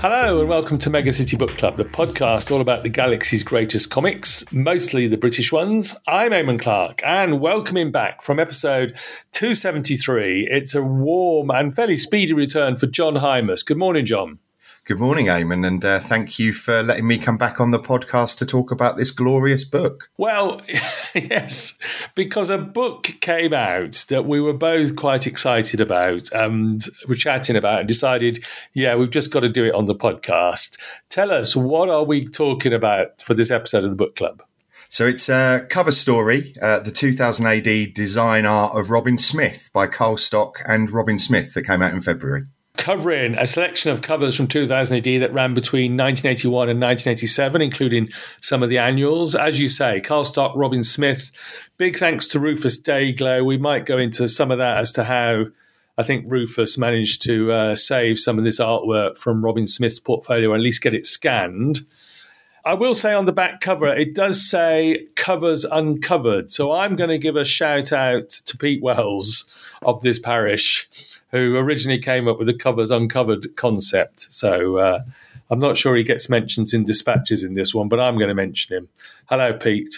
Hello and welcome to Mega City Book Club, the podcast all about the galaxy's greatest comics, mostly the British ones. I'm Eamon Clark, and welcoming back from episode 273, it's a warm and fairly speedy return for John Hymas. Good morning, John. Good morning, Eamon, and thank you for letting me come back on the podcast to talk about this glorious book. Well, yes, because a book came out that we were both quite excited about and were chatting about and decided, yeah, we've just got to do it on the podcast. Tell us, what are we talking about for this episode of the book club? So it's a cover story, the 2000 AD design art of Robin Smith by Carl Stock and Robin Smith that came out in February. Covering a selection of covers from 2000 AD that ran between 1981 and 1987, including some of the annuals. As you say, Carl Stock, Robin Smith. Big thanks to Rufus Dayglow. We might go into some of that as to how I think Rufus managed to save some of this artwork from Robin Smith's portfolio, or at least get it scanned. I will say on the back cover, it does say Covers Uncovered. So I'm going to give a shout out to Pete Wells of this parish, who originally came up with the Covers Uncovered concept. So I'm not sure he gets mentions in dispatches in this one, but I'm going to mention him. Hello, Pete.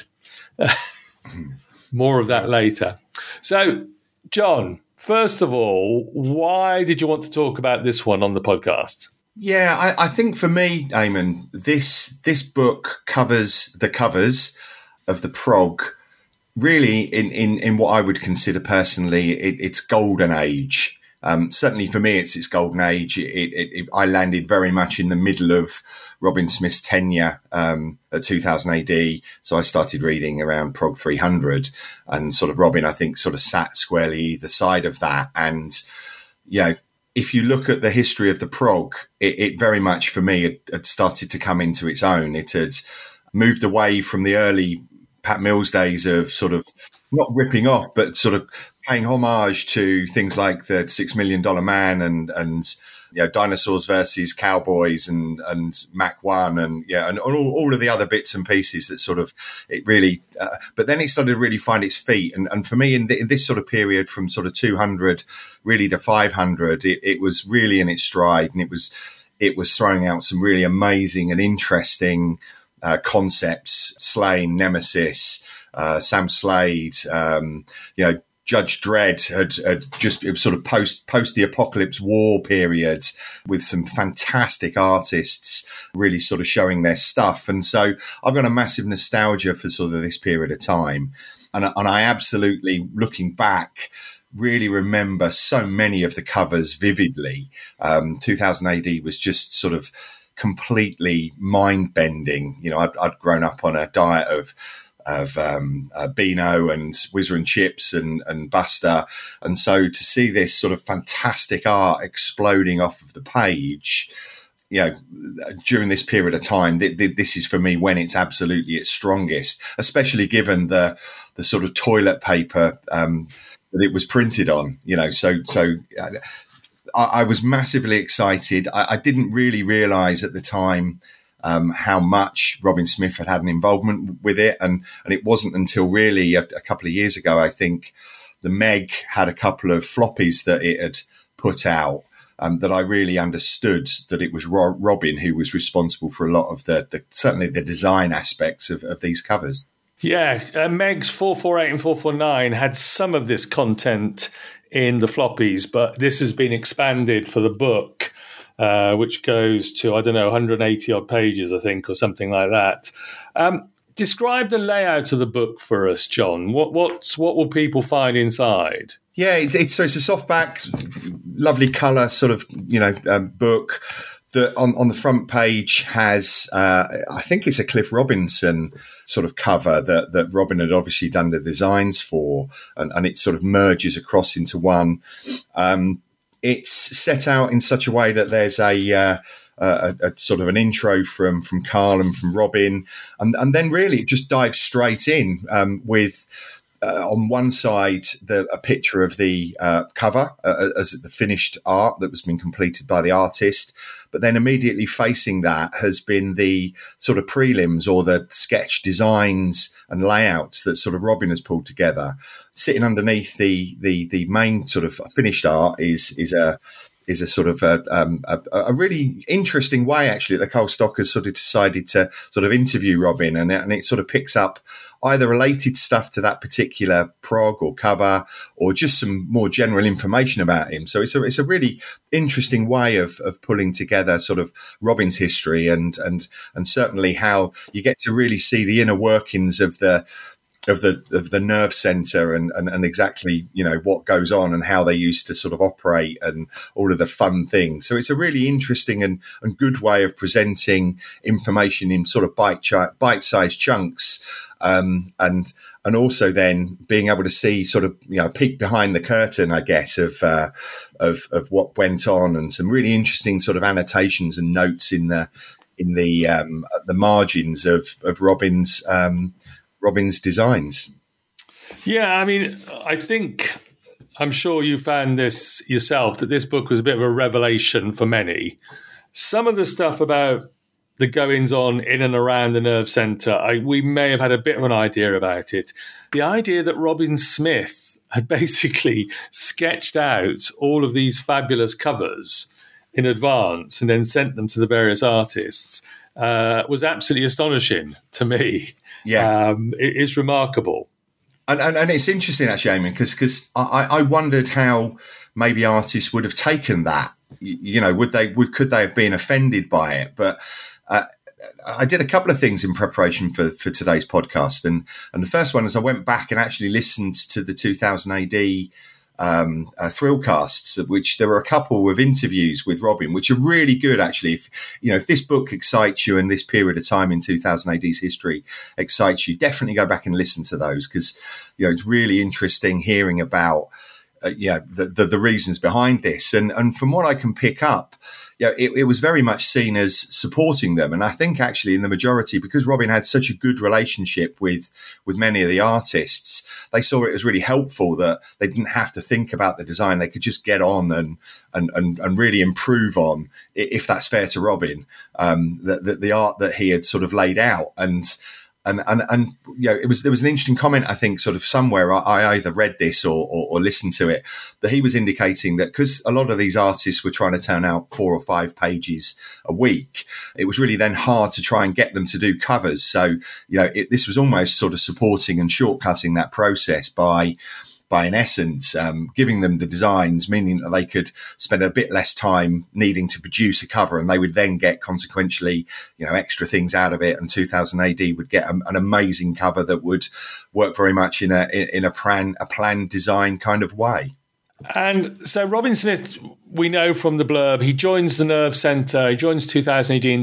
More of that later. So, John, first of all, why did you want to talk about this one on the podcast? Yeah, I think for me, Eamon, this book covers the covers of the prog really in what I would consider personally its golden age. Certainly for me, it's its golden age. I landed very much in the middle of Robin Smith's tenure at 2000 AD. So I started reading around Prog 300, and sort of Robin, I think, sort of sat squarely either side of that. And, you know, if you look at the history of the prog, it very much for me had started to come into its own. It had moved away from the early Pat Mills days of sort of not ripping off, but sort of paying homage to things like the $6 Million Man and you know, Dinosaurs versus Cowboys and Mach 1 and all of the other bits and pieces that sort of it really. But then it started to really find its feet, and for me in this sort of period from sort of 200 really to 500, it was really in its stride, and it was throwing out some really amazing and interesting concepts. Slain, Nemesis. Sam Slade, Judge Dredd had just sort of post the Apocalypse War period with some fantastic artists really sort of showing their stuff. And so I've got a massive nostalgia for sort of this period of time. And I absolutely, looking back, really remember so many of the covers vividly. 2000 AD was just sort of completely mind-bending. You know, I'd grown up on a diet of Beano and Whizzer and Chips and Buster. And so to see this sort of fantastic art exploding off of the page, you know, during this period of time, this is for me when it's absolutely its strongest, especially given the sort of toilet paper that it was printed on, you know, so I was massively excited. I didn't really realize at the time how much Robin Smith had an involvement with it. And it wasn't until really a couple of years ago, I think, the Meg had a couple of floppies that it had put out that I really understood that it was Robin who was responsible for a lot of certainly the design aspects of these covers. Yeah, Meg's 448 and 449 had some of this content in the floppies, but this has been expanded for the book. Which goes to, 180 odd pages, I think, or something like that. Describe the layout of the book for us, John. What will people find inside? Yeah, it's a softback, lovely colour sort of, book that on the front page has, I think it's a Cliff Robinson sort of cover that Robin had obviously done the designs for, and it sort of merges across into one. It's set out in such a way that there's a sort of an intro from Carl and from Robin, and then really it just dives straight in with on one side a picture of the cover as the finished art that was been completed by the artist, but then immediately facing that has been the sort of prelims or the sketch designs and layouts that sort of Robin has pulled together. Sitting underneath the main sort of finished art is is a sort of a really interesting way, actually, that Carl Stock has sort of decided to sort of interview Robin, and it sort of picks up either related stuff to that particular prog or cover, or just some more general information about him. So it's a really interesting way of pulling together sort of Robin's history, and certainly how you get to really see the inner workings of the nerve center, and exactly, you know, what goes on and how they used to sort of operate and all of the fun things. So it's a really interesting and good way of presenting information in sort of bite-sized chunks. And also then being able to see sort of, you know, peek behind the curtain, I guess, of what went on, and some really interesting sort of annotations and notes in the margins of Robin's designs. Yeah, I mean, I'm sure you found this yourself, that this book was a bit of a revelation for many. Some of the stuff about the goings on in and around the nerve centre, we may have had a bit of an idea about it. The idea that Robin Smith had basically sketched out all of these fabulous covers in advance and then sent them to the various artists was absolutely astonishing to me. Yeah, it is remarkable. And it's interesting, actually, Eamon, because I wondered how maybe artists would have taken that. You know, could they have been offended by it? But I did a couple of things in preparation for today's podcast, and the first one is I went back and actually listened to the 2000 AD Thrillcasts, which there were a couple of interviews with Robin, which are really good, actually. If this book excites you and this period of time in 2000 AD's history excites you, definitely go back and listen to those, because, you know, it's really interesting hearing about the reasons behind this, and from what I can pick up, it was very much seen as supporting them. And I think actually in the majority, because Robin had such a good relationship with many of the artists, they saw it as really helpful that they didn't have to think about the design. They could just get on and really improve on, if that's fair to Robin, the art that he had sort of laid out. And you know, there was an interesting comment, I think, sort of somewhere, I either read this or listened to it, that he was indicating that because a lot of these artists were trying to turn out 4 or 5 pages a week, it was really then hard to try and get them to do covers. So, you know, this was almost sort of supporting and shortcutting that process by in essence, giving them the designs, meaning that they could spend a bit less time needing to produce a cover, and they would then get consequentially, you know, extra things out of it. And 2000 AD would get an amazing cover that would work very much in a planned design kind of way. And so Robin Smith, we know from the blurb, he joins the Nerve Centre. He joins 2000 AD in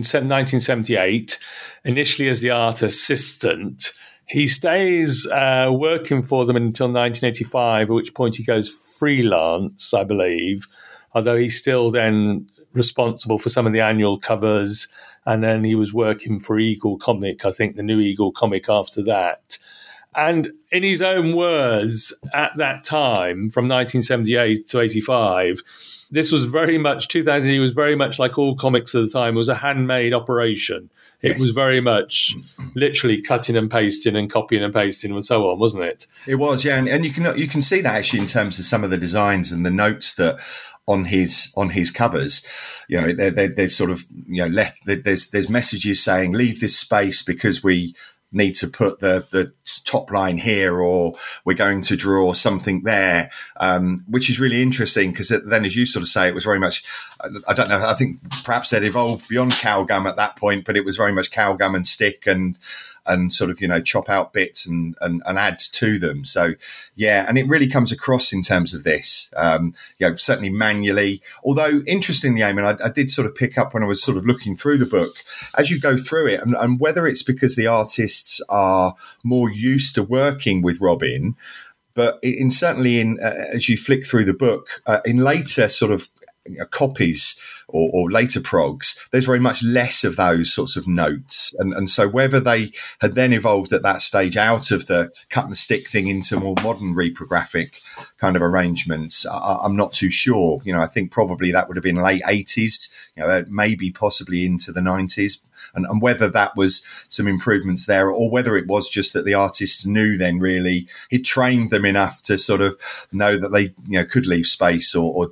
1978, initially as the art assistant. He stays working for them until 1985, at which point he goes freelance, I believe, although he's still then responsible for some of the annual covers. And then he was working for Eagle Comic, I think the new Eagle Comic after that. And in his own words, at that time, from 1978 to 85, this was very much, 2000 was very much like all comics at the time. It was a handmade operation. It was very much literally cutting and pasting and copying and pasting and so on, wasn't it? It was, yeah. And you can see that actually in terms of some of the designs and the notes that on his covers. You know, there's sort of, you know, there's messages saying, leave this space because we need to put the top line here, or we're going to draw something there, which is really interesting, because then, as you sort of say, it was very much, I don't know, I think perhaps they'd evolved beyond cow gum at that point, but it was very much cow gum and stick and sort of, you know, chop out bits and add to them. So, yeah, and it really comes across in terms of this, you know, certainly manually. Although, interestingly, Eamon, I did sort of pick up when I was sort of looking through the book, as you go through it, and whether it's because the artists are more used to working with Robin, but certainly as you flick through the book, in later sort of copies or later progs, there's very much less of those sorts of notes. And so whether they had then evolved at that stage out of the cut and the stick thing into more modern reprographic kind of arrangements, I'm not too sure. You know, I think probably that would have been late 80s, you know, maybe possibly into the 90s. And whether that was some improvements there, or whether it was just that the artists knew then really, he'd trained them enough to sort of know that they, you know, could leave space or did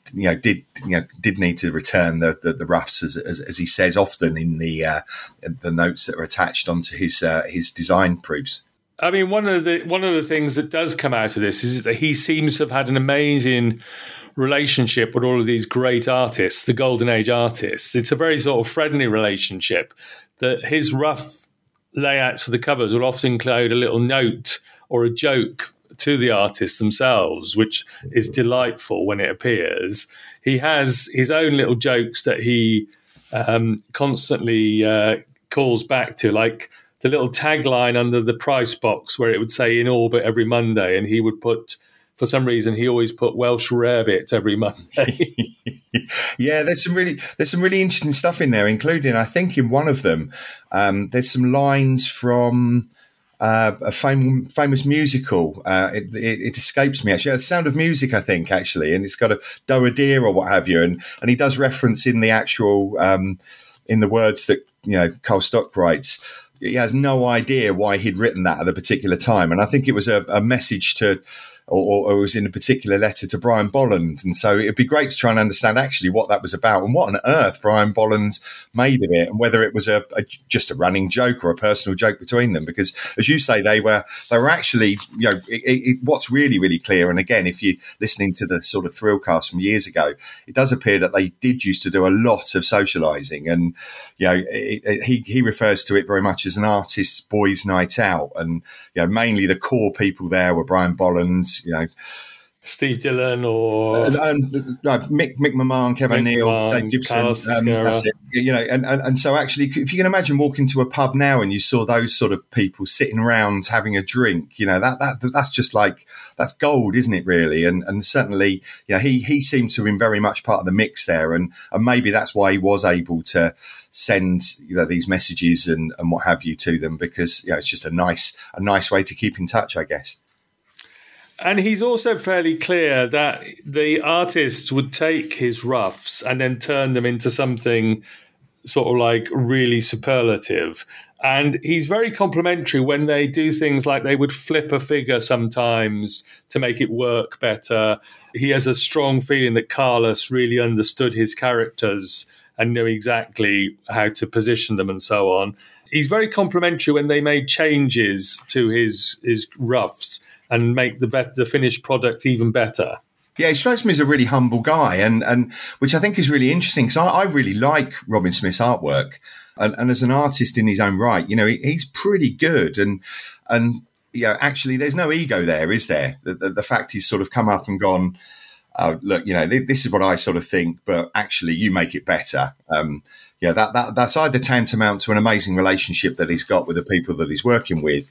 did need to return the roughs as he says often in the notes that are attached onto his design proofs. I mean, one of the things that does come out of this is that he seems to have had an amazing relationship with all of these great artists, the Golden Age artists. It's a very sort of friendly relationship, that his rough layouts for the covers will often include a little note or a joke to the artists themselves, which is delightful when it appears. He has his own little jokes that he constantly calls back to, like the little tagline under the price box where it would say "in orbit every Monday," and he would put, for some reason, he always put Welsh rarebit every Monday. Yeah, there's some really interesting stuff in there, including, I think, in one of them, there's some lines from a famous musical. It escapes me, actually. The Sound of Music, I think, actually, and it's got a Doe a deer or what have you, and he does reference in the actual in the words that Carl Stock writes. He has no idea why he'd written that at a particular time, and I think it was a message to. Or it was in a particular letter to Brian Bolland. And so it'd be great to try and understand actually what that was about and what on earth Brian Bolland made of it, and whether it was just a running joke or a personal joke between them. Because, as you say, they were actually, what's really, really clear, and again, if you're listening to the sort of Thrillcast from years ago, it does appear that they did used to do a lot of socialising. And, he refers to it very much as an artist's boys' night out. And, mainly the core people there were Brian Bolland, Steve Dillon or Mick McMahon, Kevin Neal, Dave Gibson. That's it. And so actually, if you can imagine walking to a pub now and you saw those sort of people sitting around having a drink, that's just like, that's gold, isn't it? Really, and certainly, he seemed to have been very much part of the mix there, and maybe that's why he was able to send these messages and what have you to them, because it's just a nice way to keep in touch, I guess. And he's also fairly clear that the artists would take his roughs and then turn them into something sort of like really superlative. And he's very complimentary when they do things like they would flip a figure sometimes to make it work better. He has a strong feeling that Carlos really understood his characters and knew exactly how to position them and so on. He's very complimentary when they made changes to his roughs and make the finished product even better. Yeah, he strikes me as a really humble guy, and which I think is really interesting, because I really like Robin Smith's artwork, and as an artist in his own right, he's pretty good, and actually there's no ego there, is there? The fact he's sort of come up and gone, look, this is what I sort of think, but actually you make it better. That's either tantamount to an amazing relationship that he's got with the people that he's working with,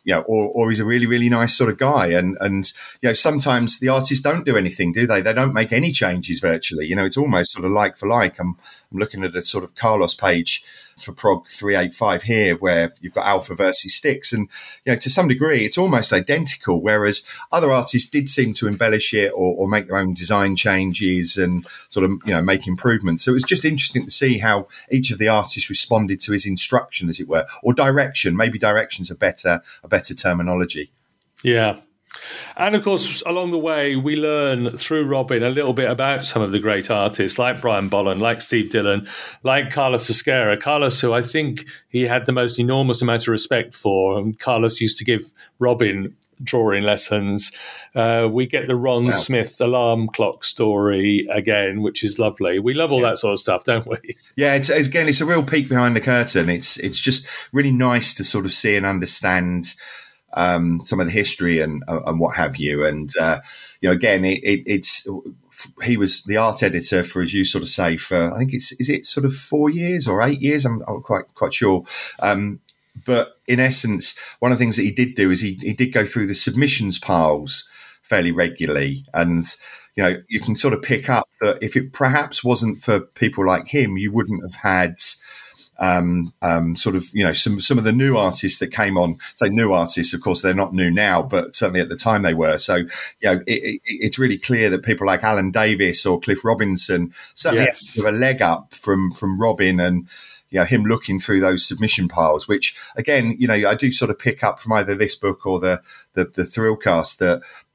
or he's a really, really nice sort of guy. And sometimes the artists don't do anything, do they? They don't make any changes virtually. It's almost sort of like for like. I'm looking at a sort of Carlos page for Prog 385 here, where you've got Alpha versus Styx, and to some degree it's almost identical, whereas other artists did seem to embellish it or make their own design changes and sort of make improvements. So it was just interesting to see how each of the artists responded to his instruction, as it were, or direction. Maybe direction's a better terminology. Yeah. And of course, along the way, we learn through Robin a little bit about some of the great artists like Brian Bolland, like Steve Dillon, like Carlos Sesquera. Carlos, who I think he had the most enormous amount of respect for. And Carlos used to give Robin drawing lessons. We get the Ron Smith alarm clock story again, which is lovely. We love all that sort of stuff, don't we? Yeah, it's a real peek behind the curtain. It's just really nice to sort of see and understand some of the history and what have you. And, again, he was the art editor for, as you sort of say, for, I think is it sort of 4 years or 8 years? I'm quite sure. But in essence, one of the things that he did do is he did go through the submissions piles fairly regularly. And, you can sort of pick up that if it perhaps wasn't for people like him, you wouldn't have had sort of, some of the new artists that came on. Say new artists, of course, they're not new now, but certainly at the time they were. So, it's really clear that people like Alan Davis or Cliff Robinson certainly have a leg up from Robin and, him looking through those submission piles, which again, I do sort of pick up from either this book or the Thrillcast that,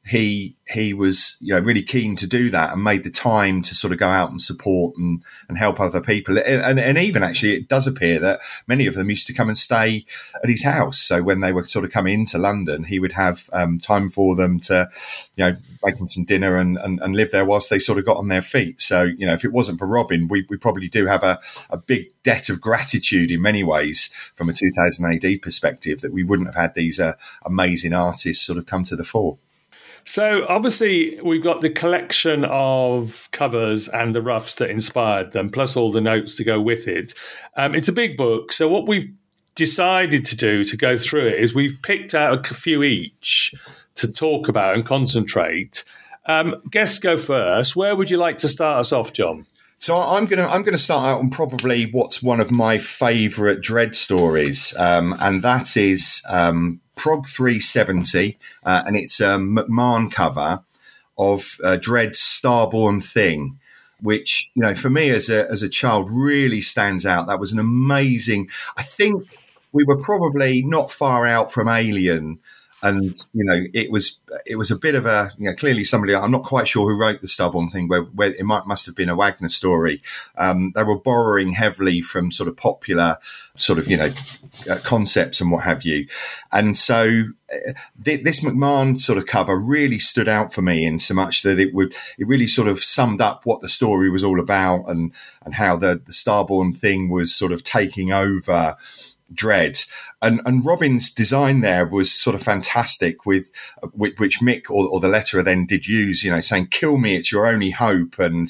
he was, really keen to do that and made the time to sort of go out and support and help other people. And even actually, it does appear that many of them used to come and stay at his house. So when they were sort of coming into London, he would have time for them to, make them some dinner and live there whilst they sort of got on their feet. So, if it wasn't for Robin, we probably do have a big debt of gratitude in many ways from a 2000 AD perspective, that we wouldn't have had these amazing artists sort of come to the fore. So obviously we've got the collection of covers and the roughs that inspired them, plus all the notes to go with it. It's a big book. So what we've decided to do to go through it is we've picked out a few each to talk about and concentrate. Guests go first. Where would you like to start us off, John? So I'm gonna start out on probably what's one of my favourite Dread stories, and that is Prog 370, and it's a McMahon cover of Dread's Starborn Thing, which, for me as a child really stands out. That was an amazing. I think we were probably not far out from Alien. And, it was a bit of a, clearly somebody, I'm not quite sure who wrote the Starborn Thing, where it must have been a Wagner story. They were borrowing heavily from sort of popular sort of, concepts and what have you. And so this McMahon sort of cover really stood out for me in so much that it really sort of summed up what the story was all about and how the Starborn Thing was sort of taking over Dread. And Robin's design there was sort of fantastic, with which Mick or the letterer then did use, saying, "Kill me, it's your only hope," and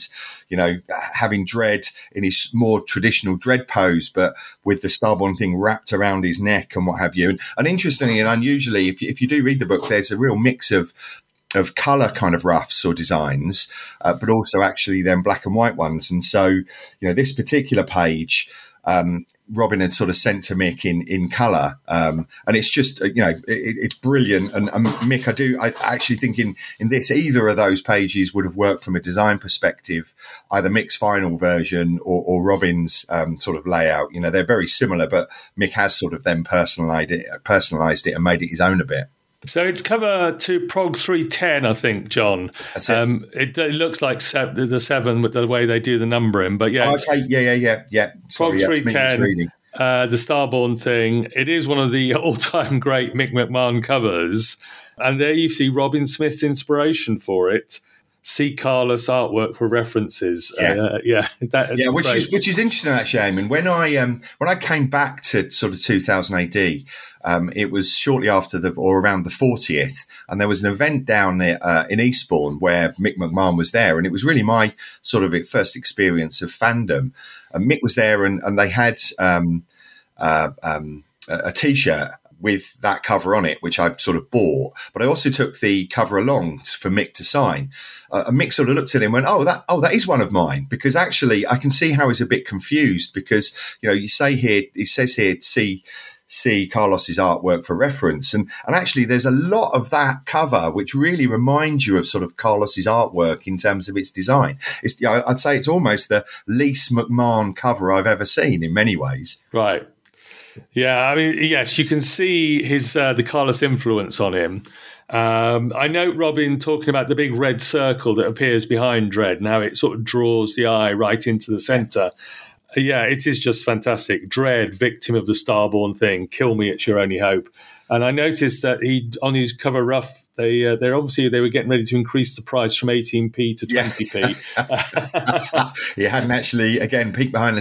having Dread in his more traditional Dread pose, but with the Starborn Thing wrapped around his neck and what have you. And interestingly and unusually, if you do read the book, there's a real mix of colour kind of roughs or designs, but also actually then black and white ones. And so, this particular page, Robin had sort of sent to Mick in colour, and it's just it's brilliant. And Mick, I actually think in this, either of those pages would have worked from a design perspective, either Mick's final version or Robin's sort of layout. They're very similar, but Mick has sort of then personalised it and made it his own a bit. So it's cover to Prog 310, I think, John. That's it. It looks like the 7 with the way they do the numbering, but yeah. Okay, yeah. Prog 310, the Starborn Thing. It is one of the all-time great Mick McMahon covers, and there you see Robin Smith's inspiration for it. See Carlos artwork for references. Which is interesting actually, Eamon. When I came back to sort of 2000 AD, it was shortly after around the 40th, and there was an event down there in Eastbourne where Mick McMahon was there, and it was really my sort of first experience of fandom. And Mick was there, and they had a T-shirt with that cover on it, which I sort of bought, but I also took the cover along for Mick to sign. And Mick sort of looked at it and went, that is one of mine, because actually I can see how he's a bit confused, because, he says here, see Carlos's artwork for reference. And actually there's a lot of that cover which really reminds you of sort of Carlos's artwork in terms of its design. I'd say it's almost the least McMahon cover I've ever seen in many ways. Right. Yeah, I mean, yes, you can see his the Carlos influence on him. I note Robin talking about the big red circle that appears behind Dread, and how it sort of draws the eye right into the centre. Yeah, it is just fantastic. Dread, victim of the Starborn Thing, kill me, it's your only hope. And I noticed that on his cover rough, they were getting ready to increase the price from 18p to 20p. He hadn't actually, again, peek behind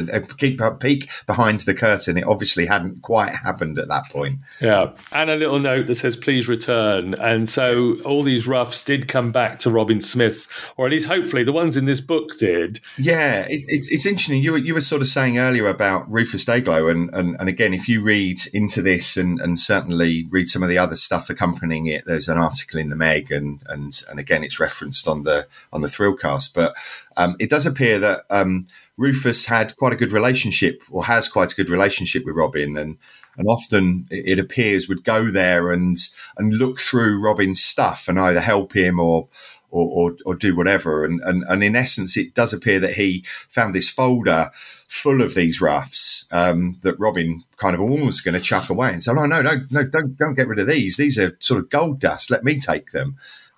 the curtain. It obviously hadn't quite happened at that point. Yeah, and a little note that says "Please return." And so all these roughs did come back to Robin Smith, or at least hopefully the ones in this book did. Yeah, it's interesting. You were sort of saying earlier about Rufus Dayglow, and again, if you read into this and certainly read some of the other stuff accompanying it, there's an article in the Meg, and again it's referenced on the Thrillcast, but it does appear that Rufus had quite a good relationship, or has quite a good relationship with Robin, and often it appears would go there and look through Robin's stuff and either help him or do whatever, and in essence it does appear that he found this folder full of these roughs that Robin kind of almost going to chuck away and say, no, don't get rid of these. These are sort of gold dust. Let me take them.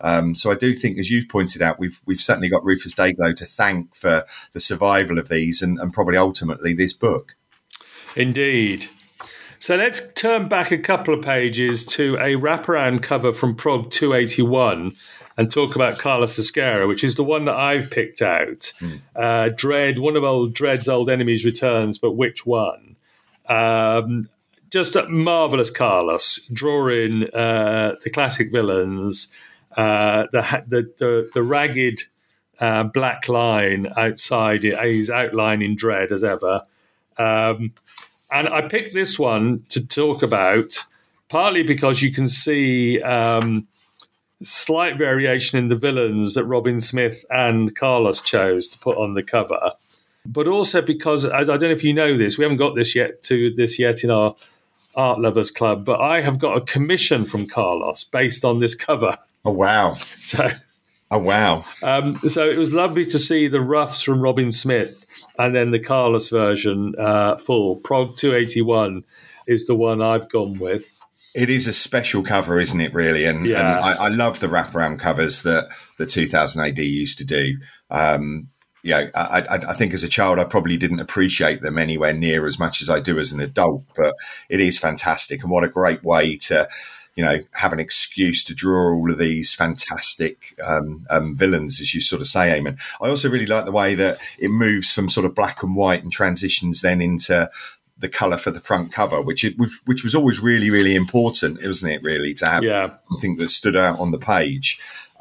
So I do think, as you pointed out, we've certainly got Rufus Dayglow to thank for the survival of these and probably ultimately this book. Indeed. So let's turn back a couple of pages to a wraparound cover from Prog 281 and talk about Carlos Ezquerra, which is the one that I've picked out. Dread, one of Dread's old enemies returns, but which one? Just a marvellous Carlos, drawing the classic villains, the ragged black line outside. He's outlining Dread as ever. And I picked this one to talk about, partly because you can see slight variation in the villains that Robin Smith and Carlos chose to put on the cover, but also because, as I don't know if you know this, we haven't got this yet in our Art Lovers Club, but I have got a commission from Carlos based on this cover. Oh, wow. Oh, wow. So it was lovely to see the roughs from Robin Smith and then the Carlos version full. Prog 281 is the one I've gone with. It is a special cover, isn't it, really? And I love the wraparound covers that the 2000 AD used to do. I think as a child, I probably didn't appreciate them anywhere near as much as I do as an adult, but it is fantastic. And what a great way to have an excuse to draw all of these fantastic villains, as you sort of say, Eamon. I also really like the way that it moves from sort of black and white and transitions then into the colour for the front cover, which was always really, really important, wasn't it, really, to have something that stood out on the page.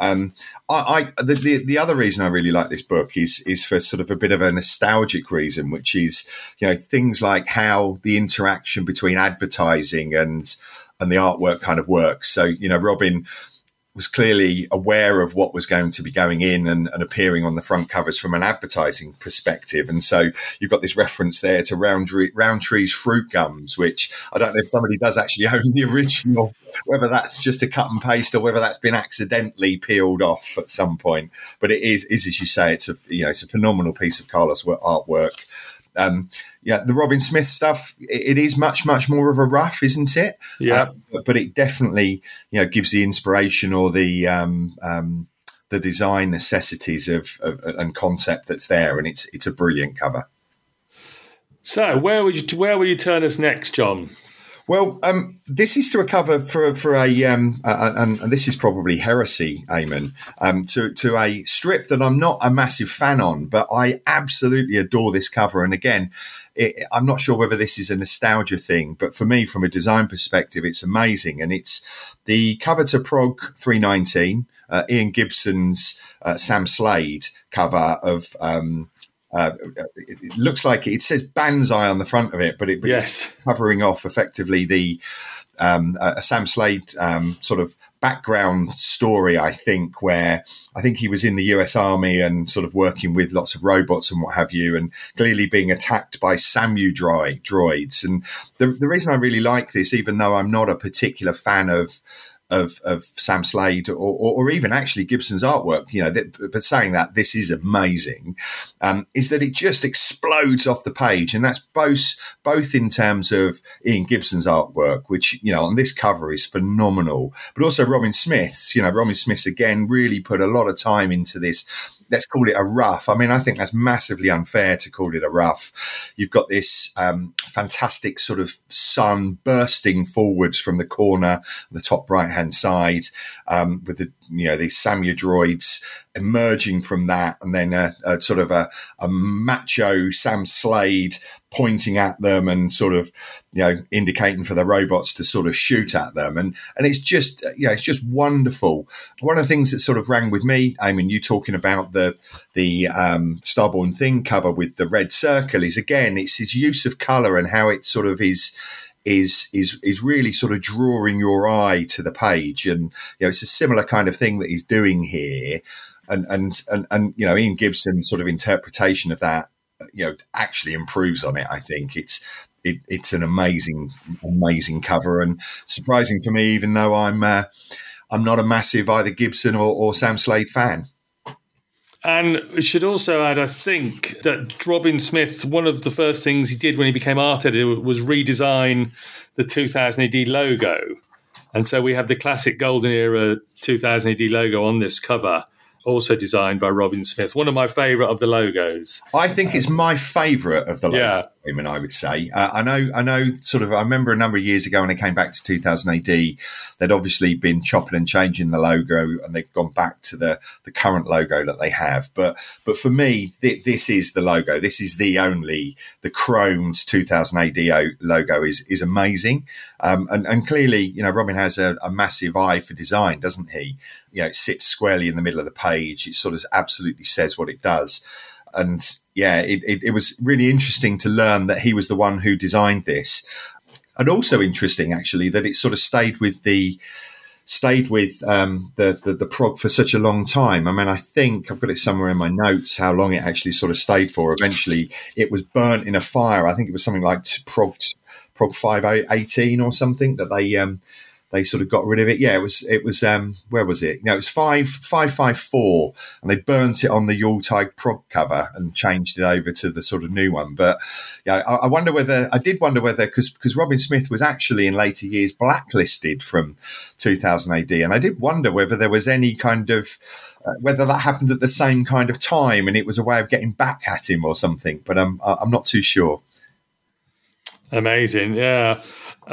The other reason I really like this book is for sort of a bit of a nostalgic reason, which is, things like how the interaction between advertising and the artwork kind of works. So, Robin was clearly aware of what was going to be going in and appearing on the front covers from an advertising perspective. And so you've got this reference there to Rowntree's Fruit Gums, which I don't know if somebody does actually own the original, whether that's just a cut and paste or whether that's been accidentally peeled off at some point. But it is as you say, it's a phenomenal piece of Carlos artwork. The Robin Smith stuff, it is much, much more of a rough, isn't it? Yeah. But it definitely, gives the inspiration or the design necessities of and concept that's there, and it's a brilliant cover. So where would you turn us next, John? Well, this is to a cover for a and this is probably heresy, Eamon, to a strip that I'm not a massive fan on, but I absolutely adore this cover. And again, I'm not sure whether this is a nostalgia thing, but for me, from a design perspective, it's amazing. And it's the cover to Prog 319, Ian Gibson's Sam Slade cover of. It looks like it says Banzai on the front of it, but it's covering off effectively the Sam Slade sort of background story, I think, where I think he was in the US Army and sort of working with lots of robots and what have you, and clearly being attacked by Samu droids. And the reason I really like this, even though I'm not a particular fan of Sam Slade or even actually Gibson's artwork, but saying that this is amazing, is that it just explodes off the page. And that's both in terms of Ian Gibson's artwork, which, on this cover is phenomenal, but also Robin Smith's. Robin Smith's, again, really put a lot of time into this. Let's call it a rough. I mean, I think that's massively unfair to call it a rough. You've got this fantastic sort of sun bursting forwards from the corner, the top right-hand side, with these Samu droids emerging from that, and then a sort of a macho Sam Slade pointing at them and sort of, indicating for the robots to sort of shoot at them. And it's just, it's just wonderful. One of the things that sort of rang with me, Eamon, you talking about the Starborn Thing cover with the red circle, is, again, it's his use of colour and how it sort of is really sort of drawing your eye to the page. And, it's a similar kind of thing that he's doing here. And Ian Gibson's sort of interpretation of that, actually improves on it. I think it's an amazing cover, and surprising for me, even though I'm not a massive either Gibson or Sam Slade fan. And we should also add, I think, that Robin Smith, one of the first things he did when he became art editor was redesign the 2000 AD logo. And so we have the classic golden era 2000 AD logo on this cover, also designed by Robin Smith. One of my favourite of the logos. I think it's my favourite of the logo, Yeah. I would say. I know. Sort of. I remember a number of years ago when it came back to 2000 AD, they'd obviously been chopping and changing the logo, and they've gone back to the current logo that they have. But for me, this is the logo. This is the chromed 2000 AD logo is amazing. And clearly, you know, Robin has a massive eye for design, doesn't he? You know, it sits squarely in the middle of the page. It sort of absolutely says what it does. And yeah, it was really interesting to learn that he was the one who designed this. And also interesting, actually, that it sort of stayed with the prog for such a long time. I mean, I think I've got it somewhere in my notes how long it actually sort of stayed for. Eventually, it was burnt in a fire. I think it was something like prog 518 or something that they sort of got rid of it. Yeah, it was where was it? No, it was 554, and they burnt it on the Yuletide prog cover and changed it over to the sort of new one. But yeah, I did wonder whether because Robin Smith was actually in later years blacklisted from 2000 AD, and I did wonder whether there was any kind of whether that happened at the same kind of time, and it was a way of getting back at him or something. But I'm not too sure. Amazing, yeah.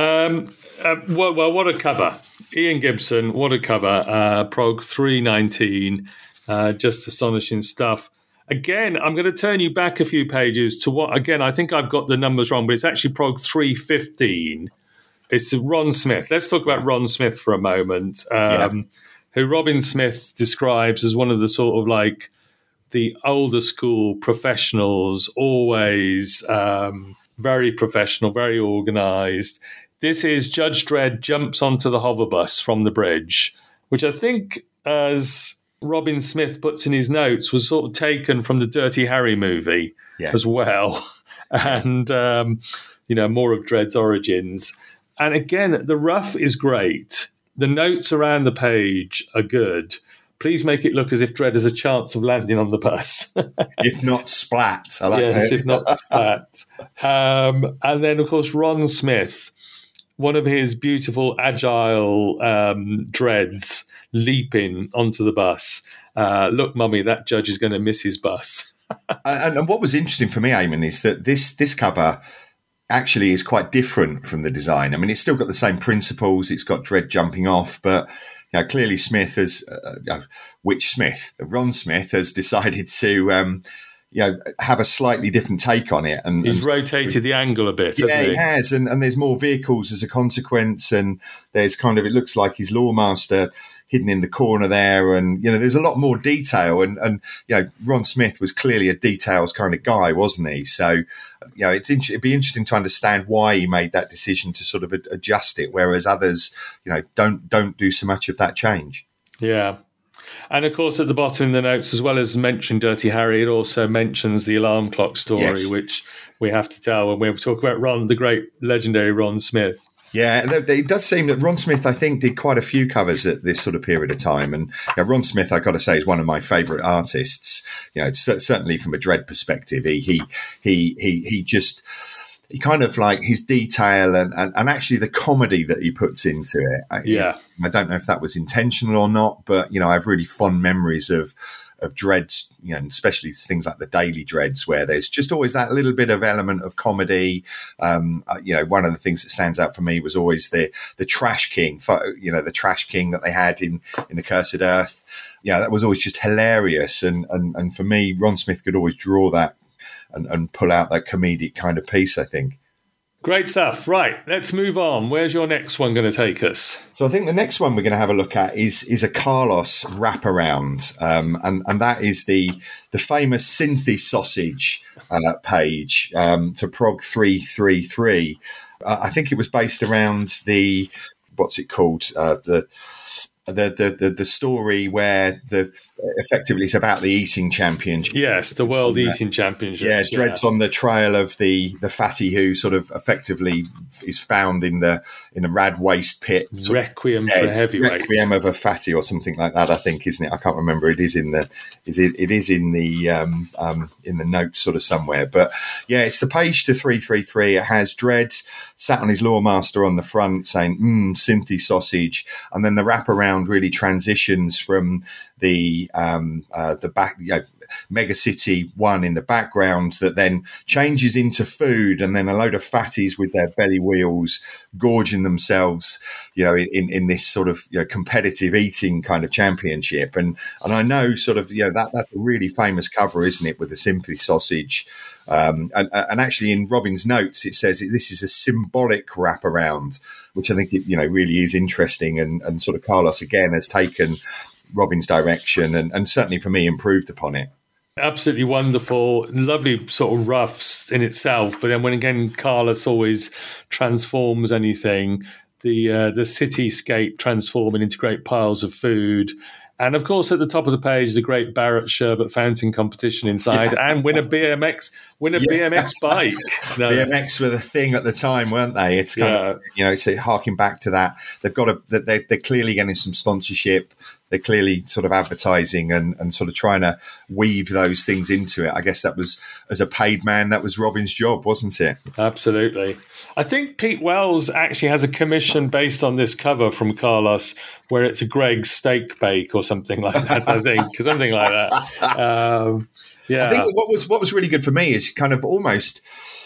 Well, what a cover. Ian Gibson, what a cover. Prog 319, just astonishing stuff. Again, I'm going to turn you back a few pages to what, again, I think I've got the numbers wrong, but it's actually Prog 315. It's Ron Smith. Let's talk about Ron Smith for a moment, who Robin Smith describes as one of the sort of like the older school professionals, always very professional, very organised. This is Judge Dredd jumps onto the hover bus from the bridge, which I think, as Robin Smith puts in his notes, was sort of taken from the Dirty Harry movie as well. And, more of Dredd's origins. And again, the rough is great. The notes around the page are good. Please make it look as if Dredd has a chance of landing on the bus. If not splat. I like yes, that. if not splat. And then, of course, Ron Smith, one of his beautiful, agile dreads leaping onto the bus. Look, mummy, that judge is going to miss his bus. And what was interesting for me, Eamon, is that this cover actually is quite different from the design. I mean, it's still got the same principles. It's got Dredd jumping off, but clearly Smith has, Ron Smith has decided to, have a slightly different take on it. And he's rotated the angle a bit. Yeah, he has. And there's more vehicles as a consequence. And there's kind of, it looks like his Lawmaster hidden in the corner there. And, there's a lot more detail. And Ron Smith was clearly a details kind of guy, wasn't he? So, it'd be interesting to understand why he made that decision to sort of adjust it, whereas others, don't do so much of that change. Yeah. And of course, at the bottom in the notes, as well as mention Dirty Harry, it also mentions the alarm clock story, which we have to tell when we talk about the great legendary Ron Smith. Yeah, it does seem that Ron Smith, I think, did quite a few covers at this sort of period of time. And Ron Smith, I've got to say, is one of my favourite artists. Certainly from a Dredd perspective, he kind of like his detail and actually the comedy that he puts into it. I don't know if that was intentional or not, but I have really fond memories of Dreads, especially things like the Daily Dreads, where there's just always that little bit of element of comedy. One of the things that stands out for me was always the Trash King, the Trash King that they had in The Cursed Earth. That was always just hilarious. And for me, Ron Smith could always draw that and pull out that comedic kind of piece, I think. Great stuff. Right, let's move on. Where's your next one going to take us? So I think the next one we're going to have a look at is a Carlos wraparound, and that is the famous Synthy Sausage page to Prog 333. I think it was based around the what's it called the story where the effectively it's about the eating championship. Yes, the World Eating Championship. Yeah, Dredd's on the trail of the fatty who sort of effectively is found in a rad waste pit. Requiem for a heavyweight. Requiem of a fatty or something like that, I think, isn't it? I can't remember. It is in the notes sort of somewhere. But yeah, it's the page to 333. It has Dredd sat on his Lawmaster on the front saying, Synthy sausage. And then the wraparound really transitions from the back, Mega City 1 in the background that then changes into food, and then a load of fatties with their belly wheels gorging themselves, in this sort of competitive eating kind of championship. And I know sort of that's a really famous cover, isn't it, with the Synthy sausage. And actually in Robin's notes it says this is a symbolic wraparound, which I think really is interesting, and sort of Carlos again has taken Robin's direction and certainly for me improved upon it. Absolutely wonderful, lovely sort of roughs in itself. But then when again Carlos always transforms anything, the cityscape transforming into great piles of food. And of course, at the top of the page, the great Barrett Sherbet fountain competition inside, and win a BMX bike. No. BMX were the thing at the time, weren't they? It's kind of, it's harking back to that. They've got they're clearly getting some sponsorship. They're clearly sort of advertising and sort of trying to weave those things into it. I guess that was, as a paid man, that was Robin's job, wasn't it? Absolutely. I think Pete Wells actually has a commission based on this cover from Carlos, where it's a Greg's steak bake or something like that. I think something like that. I think what was really good for me is kind of almost.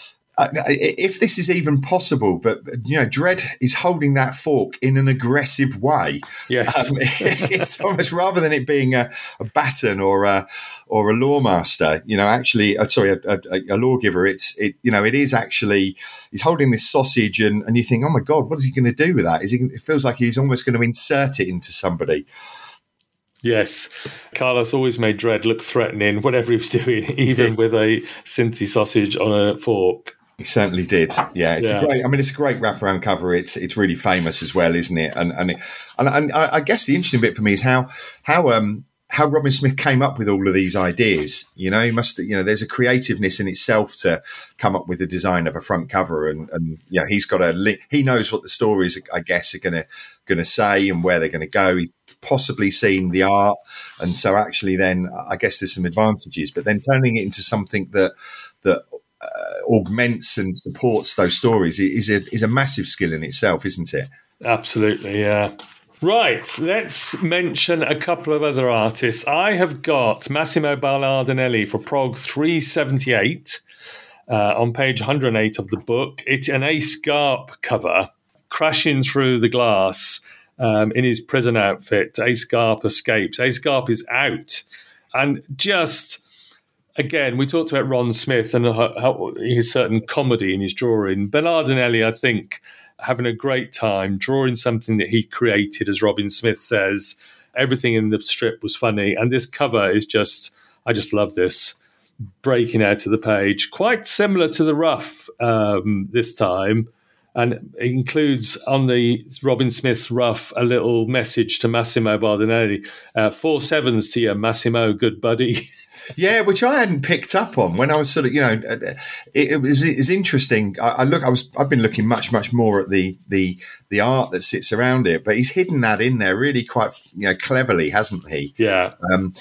If this is even possible, but Dredd is holding that fork in an aggressive way. Yes, it's almost, rather than it being a baton or a lawmaster. A lawgiver. It is actually, he's holding this sausage, and you think, oh my God, what is he going to do with that? It feels like he's almost going to insert it into somebody. Yes, Carlos always made Dredd look threatening, whatever he was doing, even with a Synthy sausage on a fork. He certainly did. Yeah, it's a great wraparound cover. It's really famous as well, isn't it? And I guess the interesting bit for me is how Robin Smith came up with all of these ideas. He must, there's a creativeness in itself to come up with the design of a front cover, and he's got he knows what the stories, I guess, are going to say and where they're going to go. He's possibly seen the art, and so actually, then I guess there's some advantages. But then turning it into something that augments and supports those stories is a massive skill in itself, isn't it? Absolutely, yeah. Right, let's mention a couple of other artists. I have got Massimo Ballardinelli for Prog 378 on page 108 of the book. It's an Ace Garp cover, crashing through the glass in his prison outfit. Ace Garp escapes. Ace Garp is out. And just, again, we talked about Ron Smith and how his certain comedy in his drawing. Ballardinelli, I think, having a great time drawing something that he created, as Robin Smith says. Everything in the strip was funny, and this cover is I just love this, breaking out of the page, quite similar to the rough this time, and it includes on the Robin Smith's rough a little message to Massimo Ballardinelli, 4 sevens to you, Massimo, good buddy. Yeah, which I hadn't picked up on when I was sort of, it's interesting. I've been looking much more at the art that sits around it, but he's hidden that in there really quite, cleverly, hasn't he? Yeah.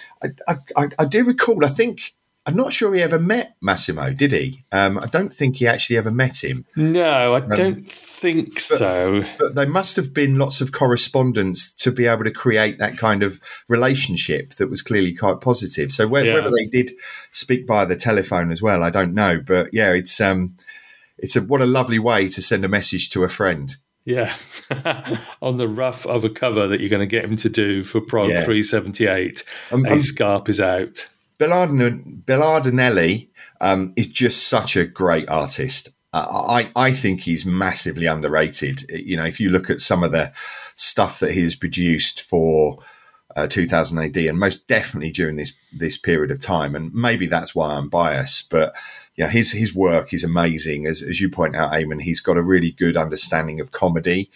I do recall. I'm not sure he ever met Massimo, did he? I don't think he actually ever met him. No, I don't think so. But there must have been lots of correspondence to be able to create that kind of relationship that was clearly quite positive. So whether they did speak via the telephone as well, I don't know. But yeah, what a lovely way to send a message to a friend. Yeah, on the rough of a cover that you're going to get him to do for Prog 378. Ace Garp is out. Ballardinelli is just such a great artist. I think he's massively underrated. If you look at some of the stuff that he has produced for 2000 AD, and most definitely during this period of time, and maybe that's why I'm biased, but his work is amazing. As you point out, Eamon, he's got a really good understanding of comedy.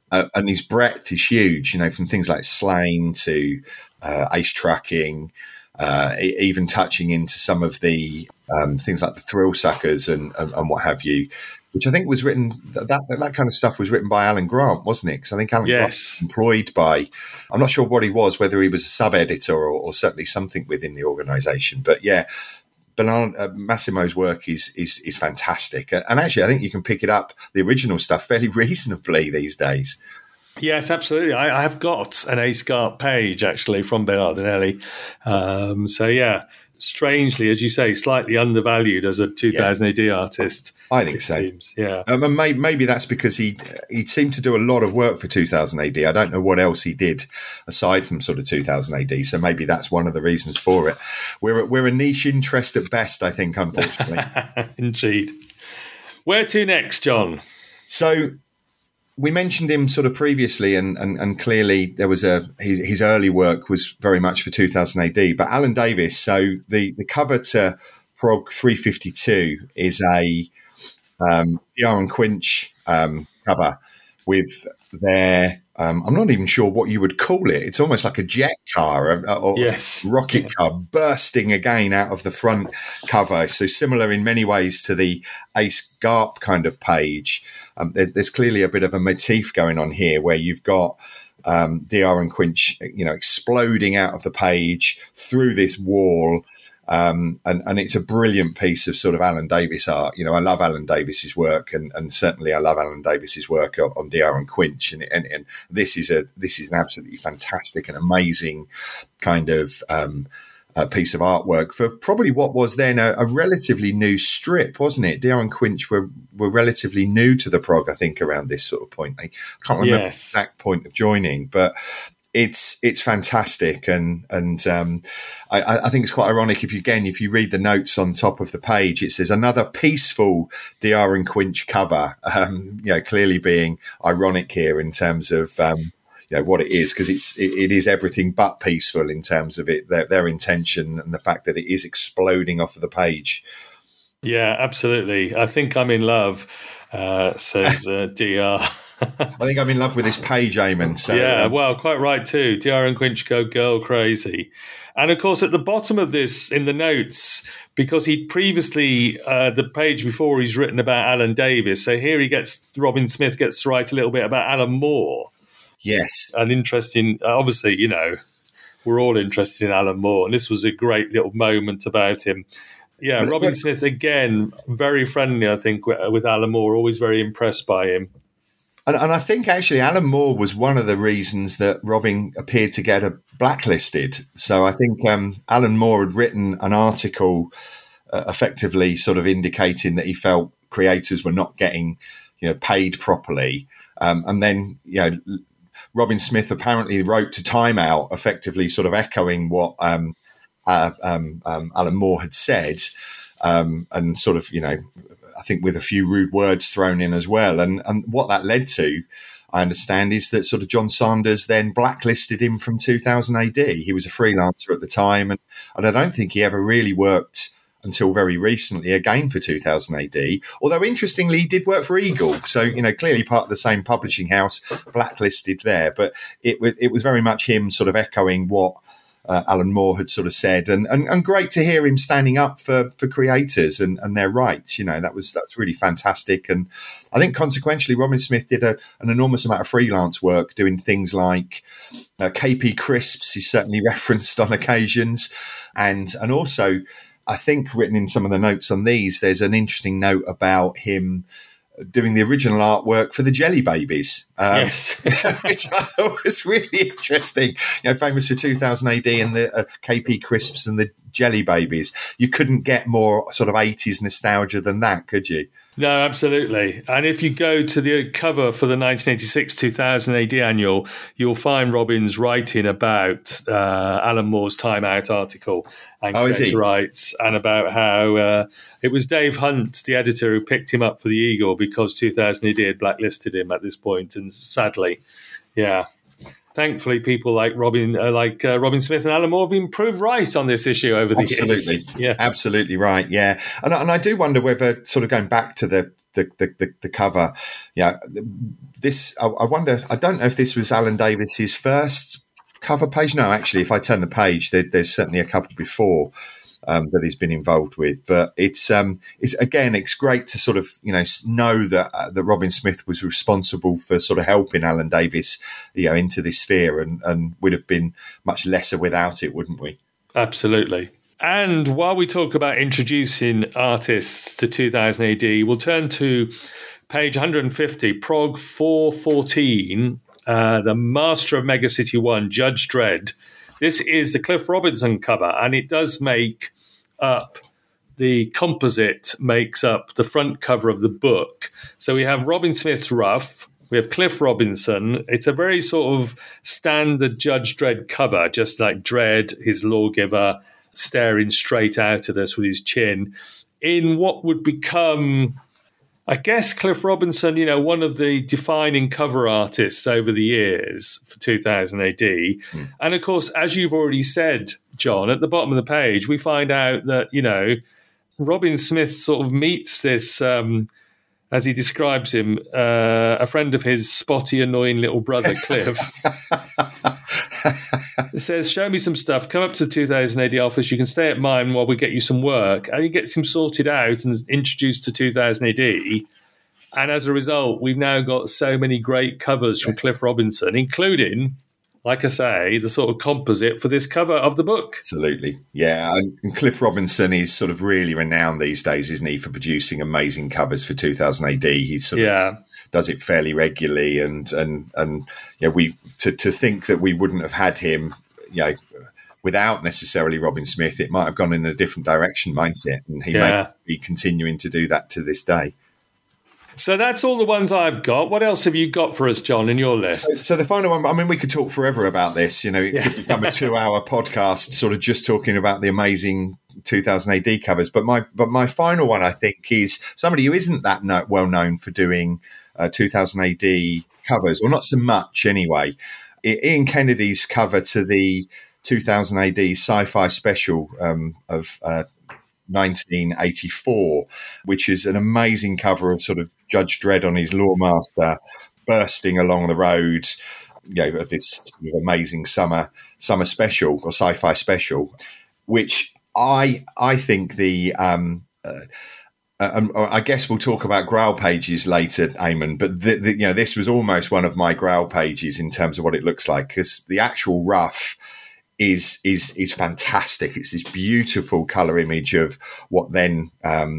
and his breadth is huge, from things like Slain to Ace Trucking, even touching into some of the things like the Thrill Suckers and what have you, which I think was written, that kind of stuff was written by Alan Grant, wasn't it? Because I think Alan Grant was employed by, I'm not sure what he was, whether he was a sub-editor or certainly something within the organisation. But yeah, Massimo's work is fantastic. And actually, I think you can pick it up, the original stuff, fairly reasonably these days. Yes, absolutely. I have got an Ace Garp page, actually, from Bernardinelli. So, yeah, strangely, as you say, slightly undervalued as a 2000 AD artist. I think so. Seems. Yeah. And maybe that's because he seemed to do a lot of work for 2000 AD. I don't know what else he did aside from sort of 2000 AD. So maybe that's one of the reasons for it. We're a niche interest at best, I think, unfortunately. Indeed. Where to next, John? So we mentioned him sort of previously, and clearly there was his early work was very much for 2000 AD. But Alan Davis, so the cover to Prog 352 is a DR and Quinch cover with their, I'm not even sure what you would call it. It's almost like a jet car or rocket car bursting again out of the front cover. So similar in many ways to the Ace Garp kind of page. There's clearly a bit of a motif going on here where you've got DR and Quinch, exploding out of the page through this wall. And it's a brilliant piece of sort of Alan Davis art. I love Alan Davis's work, and certainly I love Alan Davis's work on DR and Quinch. And this is an absolutely fantastic and amazing kind of piece of artwork for probably what was then a relatively new strip, wasn't it? DR and Quinch were relatively new to the prog, I think, around this sort of point. I can't remember the exact point of joining, but it's fantastic, and I think it's quite ironic if you read the notes on top of the page, it says another peaceful DR and Quinch cover, clearly being ironic here in terms of what it is, because it is everything but peaceful in terms of their intention and the fact that it is exploding off of the page. Yeah, absolutely. I think I'm in love, says DR. I think I'm in love with this page, Eamon. So, yeah, well, quite right too. DR and Quinch go girl crazy. And of course, at the bottom of this, in the notes, because he previously, the page before, he's written about Alan Davis. So here Robin Smith gets to write a little bit about Alan Moore. Yes. And interesting, obviously, we're all interested in Alan Moore. And this was a great little moment about him. Yeah, Robin Smith, again, very friendly, I think, with Alan Moore, always very impressed by him. And I think actually Alan Moore was one of the reasons that Robin appeared to get blacklisted. So I think Alan Moore had written an article effectively sort of indicating that he felt creators were not getting paid properly. And then, Robin Smith apparently wrote to Time Out, effectively sort of echoing what Alan Moore had said, and sort of, I think with a few rude words thrown in as well. And what that led to, I understand, is that sort of John Sanders then blacklisted him from 2000 AD. He was a freelancer at the time, and I don't think he ever really worked until very recently again for 2000 AD. Although, interestingly, he did work for Eagle. So, clearly part of the same publishing house, blacklisted there. But it was very much him sort of echoing what Alan Moore had sort of said, and great to hear him standing up for creators and their rights. That's really fantastic. And I think consequentially, Robin Smith did an enormous amount of freelance work doing things like KP Crisps. He's certainly referenced on occasions, and also I think written in some of the notes on these, there's an interesting note about him doing the original artwork for the Jelly Babies, yes, which I thought was really interesting. Famous for 2000 AD and the KP Crisps and the Jelly Babies. You couldn't get more sort of 80s nostalgia than that, could you? No, absolutely. And if you go to the cover for the 1986-2000 AD annual, you'll find Robin's writing about Alan Moore's Time Out article and rights, and about how it was Dave Hunt, the editor, who picked him up for the Eagle because 2000 AD had blacklisted him at this point. And sadly, yeah. thankfully, people like Robin Smith and Alan Moore have been proved right on this issue over the years. Absolutely, yeah, absolutely right. Yeah, and I do wonder whether, sort of going back to the cover, this I wonder. I don't know if this was Alan Davis's first cover page. No, actually, if I turn the page, there's certainly a couple before. That he's been involved with, but it's great to sort of know that Robin Smith was responsible for sort of helping Alan Davis into this sphere, and would have been much lesser without it, wouldn't we? Absolutely. And while we talk about introducing artists to 2000 AD, we'll turn to page 150, Prog 414, the Master of Megacity 1, Judge Dredd. This is the Cliff Robinson cover, and it does make up the composite, makes up the front cover of the book. So we have Robin Smith's rough, we have Cliff Robinson. It's a very sort of standard Judge Dredd cover, just like Dredd, his lawgiver, staring straight out at us with his chin, in what would become, I guess, Cliff Robinson, one of the defining cover artists over the years for 2000 AD. And of course, as you've already said, John, at the bottom of the page, we find out that, Robin Smith sort of meets this, as he describes him, a friend of his, spotty, annoying little brother, Cliff. It says, show me some stuff, come up to the 2000 AD office, you can stay at mine while we get you some work. And he gets him sorted out and introduced to 2000 AD. And as a result, we've now got so many great covers from Cliff Robinson, including, like I say, the sort of composite for this cover of the book. Absolutely. Yeah. And Cliff Robinson is sort of really renowned these days, isn't he, for producing amazing covers for 2000 AD. He's sort of does it fairly regularly, and we to think that we wouldn't have had him, without necessarily Robin Smith, it might have gone in a different direction, mightn't it? And he may be continuing to do that to this day. So that's all the ones I've got. What else have you got for us, John, in your list? So the final one, I mean, we could talk forever about this. It could become a 2-hour podcast, sort of just talking about the amazing 2000 AD covers. But my final one, I think, is somebody who isn't that well known for doing 2000 AD covers, or not so much anyway. Ian Kennedy's cover to the 2000 AD sci-fi special of 1984, which is an amazing cover of sort of Judge Dredd on his Lawmaster bursting along the road, of this sort of amazing summer special or sci-fi special, which I think the I guess we'll talk about Grail pages later, Eamon, but this was almost one of my Grail pages in terms of what it looks like, because the actual rough is fantastic. It's this beautiful colour image of what then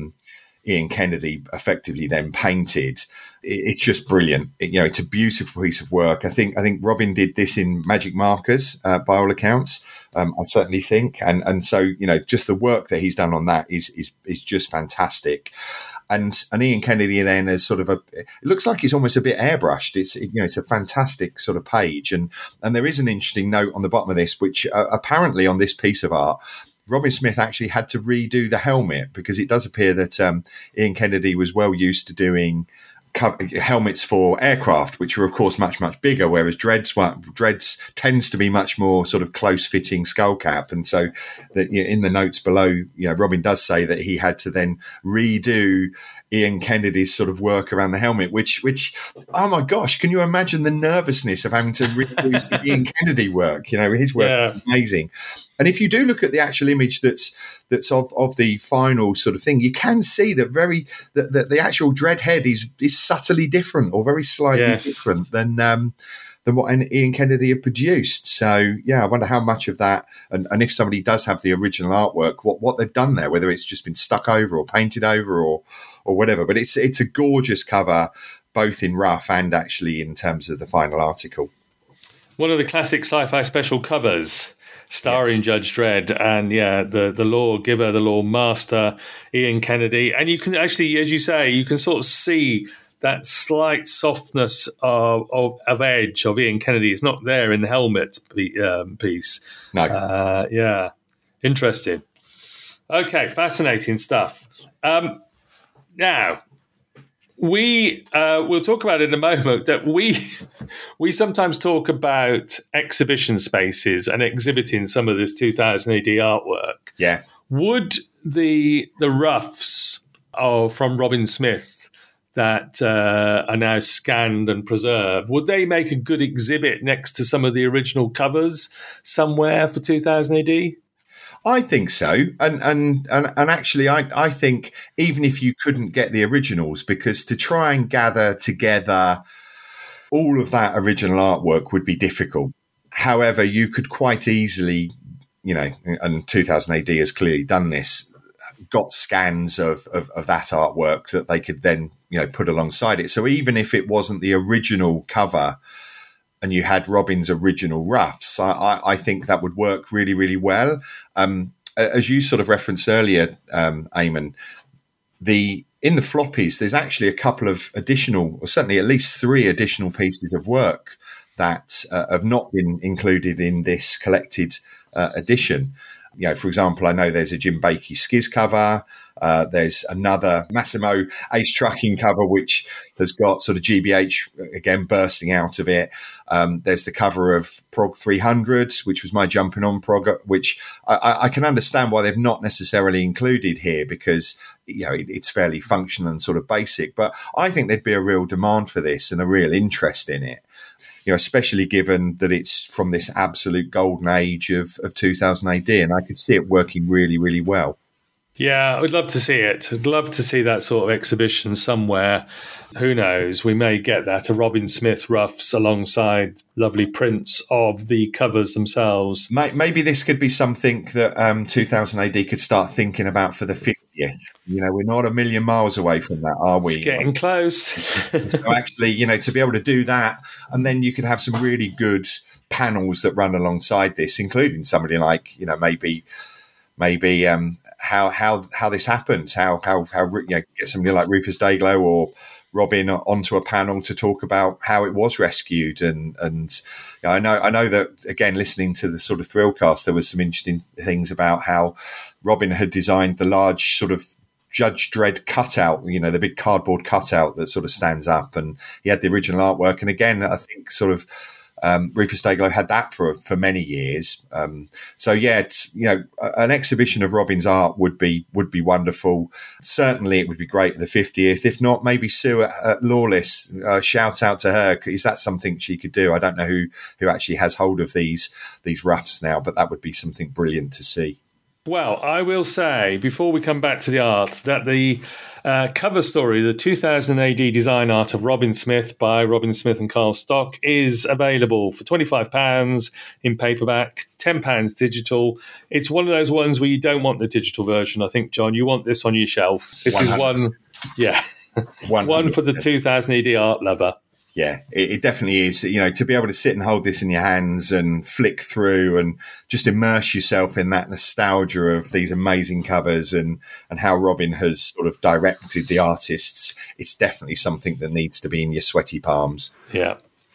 Ian Kennedy effectively then painted. It's just brilliant. It's a beautiful piece of work. I think Robin did this in magic markers by all accounts. I certainly think, and so just the work that he's done on that is just fantastic. And Ian Kennedy then has sort of it looks like it's almost a bit airbrushed. It's a fantastic sort of page, and there is an interesting note on the bottom of this, which apparently on this piece of art, Robin Smith actually had to redo the helmet, because it does appear that Ian Kennedy was well used to doing helmets for aircraft, which are of course much bigger, whereas Dredd's tends to be much more sort of close fitting skull cap. And so that in the notes below, Robin does say that he had to then redo Ian Kennedy's sort of work around the helmet, which oh my gosh, can you imagine the nervousness of having to redo Ian Kennedy work? His work is amazing. And if you do look at the actual image that's of the final sort of thing, you can see that the actual Dredd head is subtly different, or very slightly different than what Ian Kennedy had produced. So I wonder how much of that, and if somebody does have the original artwork, what they've done there, whether it's just been stuck over or painted over or whatever. But it's a gorgeous cover, both in rough and actually in terms of the final article. One of the classic sci-fi special covers, starring Judge Dredd and the lawgiver, the lawmaster, Ian Kennedy. And you can actually, as you say, you can sort of see that slight softness of edge of Ian Kennedy. It's not there in the helmet piece. No. Interesting. Okay, fascinating stuff. Now, We'll talk about it in a moment. That we sometimes talk about exhibition spaces and exhibiting some of this 2000 AD artwork. Yeah. Would the roughs from Robin Smith that are now scanned and preserved, would they make a good exhibit next to some of the original covers somewhere for 2000 AD? I think so, and actually, I think even if you couldn't get the originals, because to try and gather together all of that original artwork would be difficult. However, you could quite easily, and 2000 AD has clearly done this, got scans of that artwork that they could then put alongside it. So even if it wasn't the original cover, and you had Robin's original roughs, I think that would work really, really well. As you sort of referenced earlier, Eamon, in the floppies, there's actually a couple of additional, or certainly at least 3 additional pieces of work that have not been included in this collected edition. For example, I know there's a Jim Bakey Skiz cover. There's another Massimo Ace Trucking cover, which has got sort of GBH again bursting out of it. There's the cover of Prog 300, which was my jumping on prog, which I can understand why they've not necessarily included here, because it's fairly functional and sort of basic. But I think there'd be a real demand for this and a real interest in it. Especially given that it's from this absolute golden age of 2000 AD, and I could see it working really, really well. Yeah, I would love to see it. I'd love to see that sort of exhibition somewhere. Who knows? We may get that, a Robin Smith roughs alongside lovely prints of the covers themselves. Maybe this could be something that 2000 AD could start thinking about for the 50th. We're not a million miles away from that, are we? It's getting close. So actually, to be able to do that, and then you could have some really good panels that run alongside this, including somebody like, maybe how this happened, how get somebody like Rufus Dayglow or Robin onto a panel to talk about how it was rescued, and I know that, again, listening to the sort of Thrillcast, there was some interesting things about how Robin had designed the large sort of Judge Dredd cutout, the big cardboard cutout that sort of stands up, and he had the original artwork. And again, I think sort of Rufus Dayglow had that for many years. So yeah, it's, an exhibition of Robin's art would be wonderful. Certainly, it would be great at the 50th. If not, maybe Sue at Lawless. Shout out to her. Is that something she could do? I don't know who actually has hold of these roughs now, but that would be something brilliant to see. Well, I will say, before we come back to the art, that the cover story, the 2000 AD design art of Robin Smith by Robin Smith and Carl Stock, is available for £25 in paperback, £10 digital. It's one of those ones where you don't want the digital version, I think, John. You want this on your shelf. This 100%. Is one, yeah, 100%. One for the 2000 AD art lover. Yeah, it definitely is. To be able to sit and hold this in your hands and flick through and just immerse yourself in that nostalgia of these amazing covers and how Robin has sort of directed the artists, it's definitely something that needs to be in your sweaty palms. Yeah.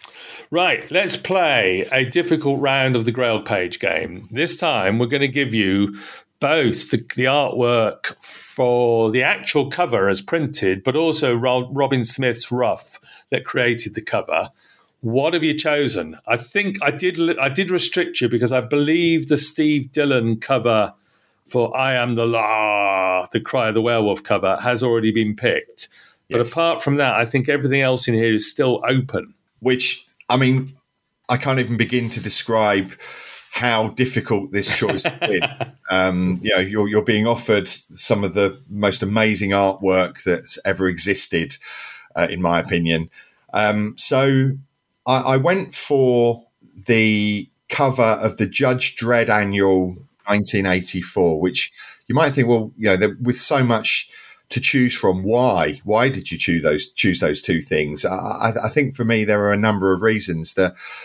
Right, let's play a difficult round of the Grail Page game. This time we're going to give you both the artwork for the actual cover as printed, but also Robin Smith's rough that created the cover. What have you chosen? I think I did restrict you because I believe the Steve Dillon cover for I Am the Law, the Cry of the Werewolf cover, has already been picked. But yes. Apart from that, I think everything else in here is still open. Which, I mean, I can't even begin to describe how difficult this choice has been. You're being offered some of the most amazing artwork that's ever existed, in my opinion. So I went for the cover of the Judge Dredd Annual 1984, which you might think, well, with so much to choose from, why did you choose those two things? I think for me there are a number of reasons.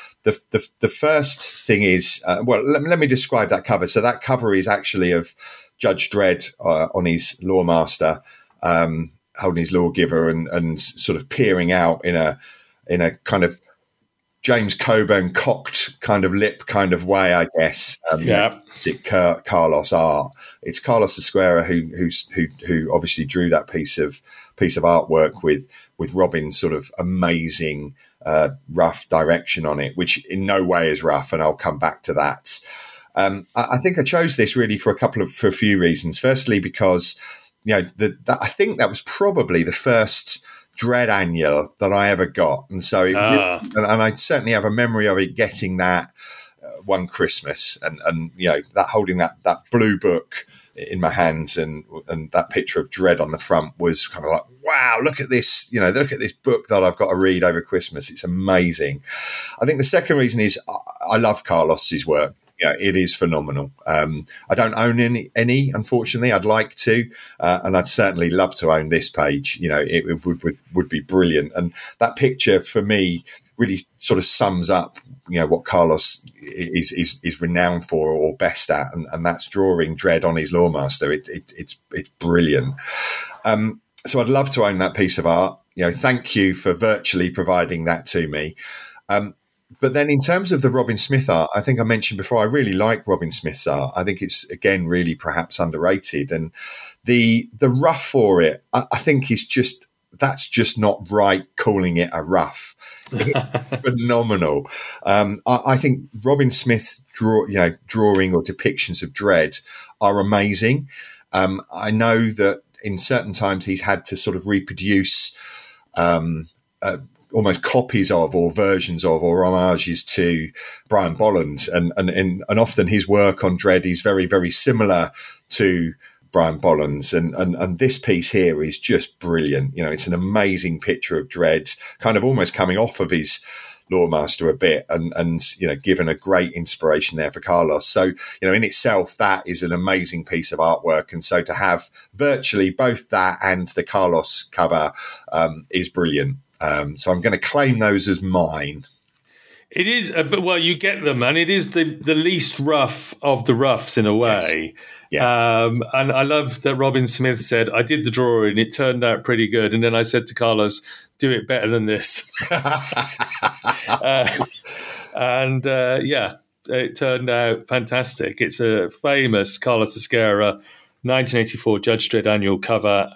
The first thing is, let me describe that cover. So that cover is actually of Judge Dredd on his Lawmaster, holding his lawgiver and sort of peering out in a kind of James Coburn cocked kind of lip kind of way, I guess. Is it Carlos art? It's Carlos Esquerra who obviously drew that piece of artwork with with Robin's sort of amazing rough direction on it, which in no way is rough, and I'll come back to that. I think I chose this really for a few reasons. Firstly, because I think that was probably the first Dread annual that I ever got, and so and I certainly have a memory of it getting that one Christmas, and that holding that blue book in my hands and that picture of Dread on the front was kind of like, wow, look at this, look at this book that I've got to read over Christmas. It's amazing. I think the second reason is I love Carlos's work. It is phenomenal. I don't own any, unfortunately. I'd like to, and I'd certainly love to own this page. It would be brilliant. And that picture for me really sort of sums up, what Carlos is renowned for or best at, and that's drawing Dread on his Loremaster. It's brilliant. So I'd love to own that piece of art. Thank you for virtually providing that to me. But then in terms of the Robin Smith art, I think I mentioned before, I really like Robin Smith's art. I think it's, again, really perhaps underrated. And the rough for it, I think that's just not right calling it a rough. It's phenomenal. I think Robin Smith's drawing or depictions of Dread are amazing. I know that in certain times he's had to sort of reproduce almost copies of or versions of or homages to Brian Bolland, and often his work on Dread is very, very similar to Brian Bolland's, and this piece here is just brilliant. It's an amazing picture of Dread, kind of almost coming off of his Loremaster a bit, and given a great inspiration there for Carlos. So in itself, that is an amazing piece of artwork, and so to have virtually both that and the Carlos cover is brilliant. So I'm going to claim those as mine. It is, but you get them, and it is the least rough of the roughs in a way. Yes. Yeah. And I love that Robin Smith said, "I did the drawing, it turned out pretty good," and then I said to Carlos, "Do it better than this." It turned out fantastic. It's a famous Carlos Ezquerra 1984 Judge Dredd annual cover,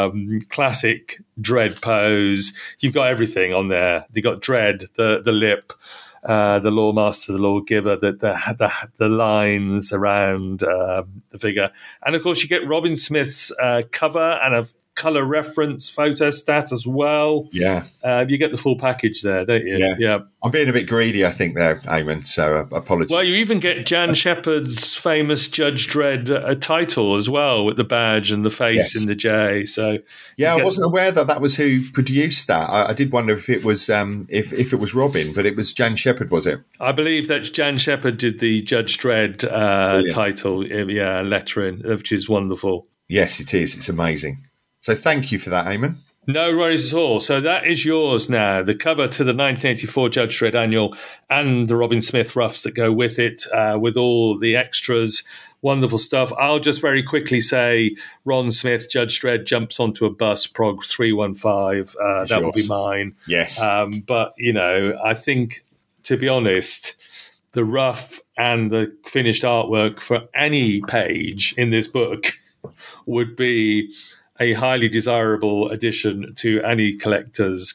classic Dredd pose. You've got everything on there. You've got Dredd, the lip, the Loremaster, the Lawgiver, the lines around the figure. And, of course, you get Robin Smith's cover and a colour reference photo stat as well. Yeah. You get the full package there, don't you? Yeah. I'm being a bit greedy, I think, there, Eamon, so apologies. Well, you even get Jan Shepard's famous Judge Dredd title as well, with the badge and the face in the J. So I wasn't aware that was who produced that. I did wonder if it was if it was Robin, but it was Jan Shepard, was it? I believe that Jan Shepard did the Judge Dredd title, lettering, which is wonderful. Yes, it is. It's amazing. So thank you for that, Eamon. No worries at all. So that is yours now. The cover to the 1984 Judge Dredd annual and the Robin Smith roughs that go with it, with all the extras. Wonderful stuff. I'll just very quickly say Ron Smith, Judge Dredd, jumps onto a bus, Prog 315. That will be mine. Yes. But, I think, to be honest, the rough and the finished artwork for any page in this book would be a highly desirable addition to any collector's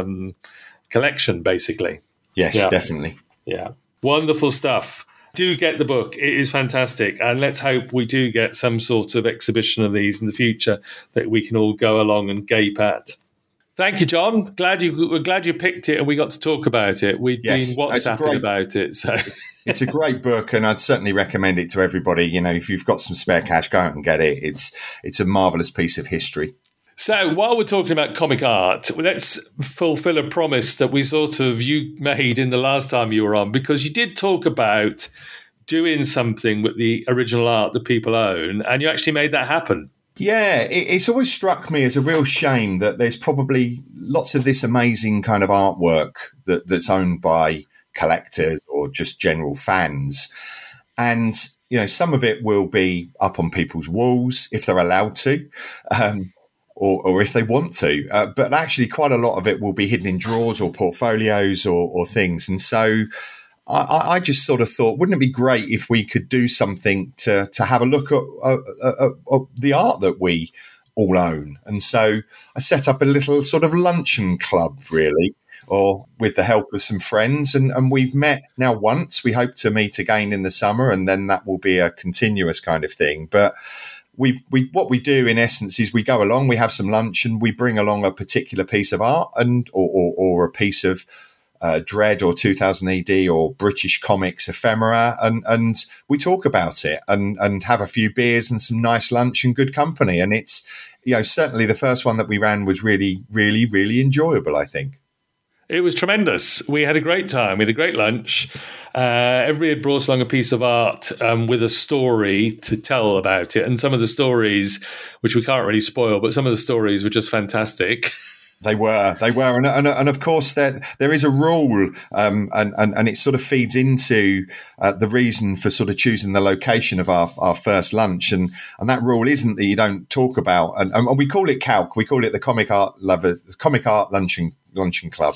collection, basically. Yes, definitely. Yeah. Wonderful stuff. Do get the book. It is fantastic. And let's hope we do get some sort of exhibition of these in the future that we can all go along and gape at. Thank you, John. We're glad you picked it and we got to talk about it. We've been WhatsApping about it. So it's a great book, and I'd certainly recommend it to everybody. If you've got some spare cash, go out and get it. It's a marvellous piece of history. So while we're talking about comic art, let's fulfill a promise that you made in the last time you were on, because you did talk about doing something with the original art that people own, and you actually made that happen. Yeah, it's always struck me as a real shame that there's probably lots of this amazing kind of artwork that's owned by collectors or just general fans. And, some of it will be up on people's walls if they're allowed to, or if they want to. But actually quite a lot of it will be hidden in drawers or portfolios or things. And so I just sort of thought, wouldn't it be great if we could do something to have a look at the art that we all own. And so I set up a little sort of luncheon club, really, or with the help of some friends. And we've met now once. We hope to meet again in the summer, and then that will be a continuous kind of thing. But we what we do in essence is we go along, we have some lunch, and we bring along a particular piece of art and or a piece of Dread or 2000 AD or British comics ephemera, and we talk about it and have a few beers and some nice lunch and good company. And it's, certainly the first one that we ran was really, really, really enjoyable, I think. It was tremendous. We had a great time. We had a great lunch. Everybody had brought along a piece of art with a story to tell about it. And some of the stories, which we can't really spoil, but some of the stories were just fantastic. They were, and of course there is a rule, and it sort of feeds into the reason for sort of choosing the location of our first lunch, and that rule isn't that you don't talk about, and we call it CALC, we call it the Comic Art Luncheon Club,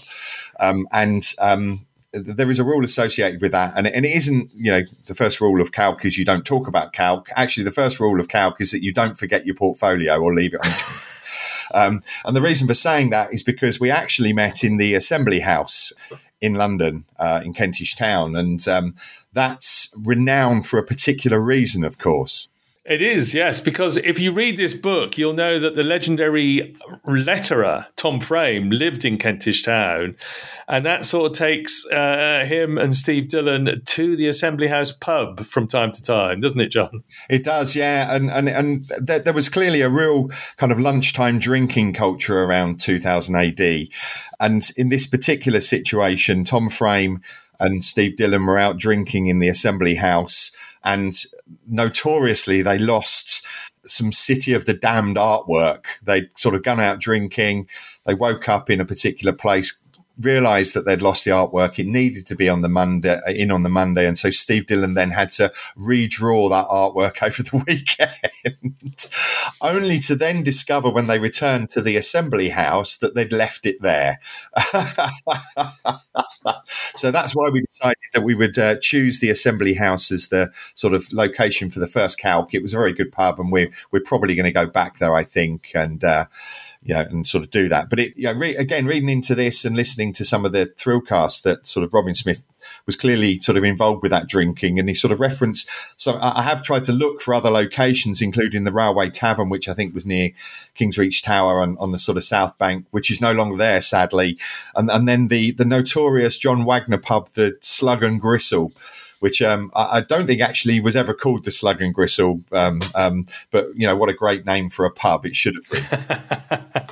there is a rule associated with that, and it isn't, the first rule of CALC is you don't talk about CALC. Actually, the first rule of CALC is that you don't forget your portfolio or leave it on. And the reason for saying that is because we actually met in the Assembly House in London, in Kentish Town. And that's renowned for a particular reason, of course. It is, yes, because if you read this book, you'll know that the legendary letterer Tom Frame lived in Kentish Town, and that sort of takes him and Steve Dillon to the Assembly House pub from time to time, doesn't it, John? It does, yeah, and there was clearly a real kind of lunchtime drinking culture around 2000 AD, and in this particular situation, Tom Frame and Steve Dillon were out drinking in the Assembly House. And notoriously, they lost some City of the Damned artwork. They'd sort of gone out drinking. They woke up in a particular place, realised that they'd lost the artwork. It needed to be on the Monday. And so Steve Dillon then had to redraw that artwork over the weekend, only to then discover when they returned to the Assembly House that they'd left it there. So that's why we decided that we would choose the Assembly House as the sort of location for the first CALC. It was a very good pub, and we're probably going to go back there, I think, and sort of do that. But again, reading into this and listening to some of the Thrillcast, that sort of Robin Smith was clearly sort of involved with that drinking, and he sort of referenced. So I have tried to look for other locations, including the Railway Tavern, which I think was near Kingsreach Tower on the sort of South Bank, which is no longer there, sadly, and then the notorious John Wagner pub, the Slug and Gristle, which I don't think actually was ever called the Slug and Gristle, but what a great name for a pub it should have been.